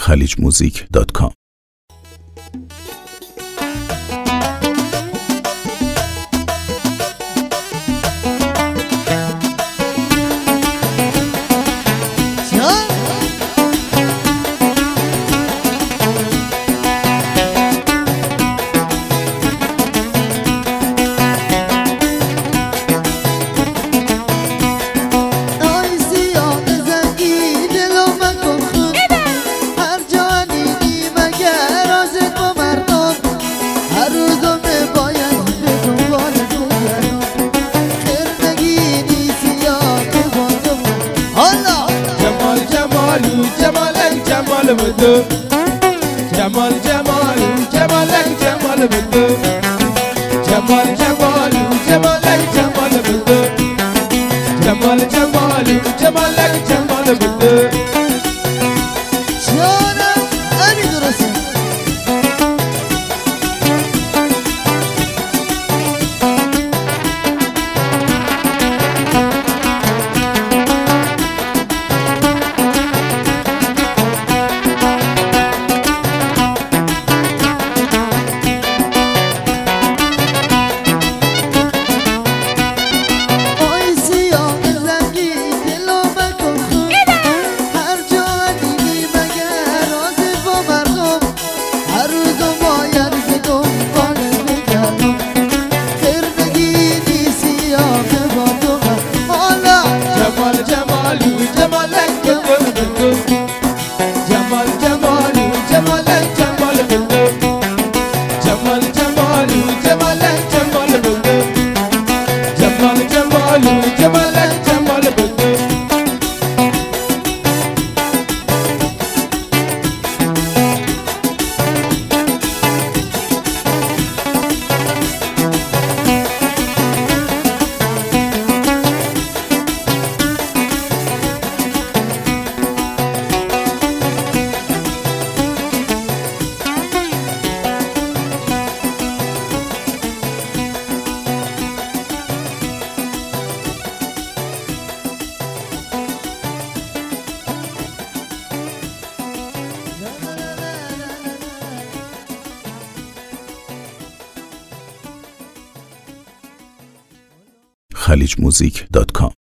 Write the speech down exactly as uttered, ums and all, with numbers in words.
خلیج موزیک دات کام. بده جمال جمال جمالك جمال بده جمال جمال جمالك جمال بده جمال جمال جمالك جمال بده شانا أني درسي خلیج موزیک دات کام.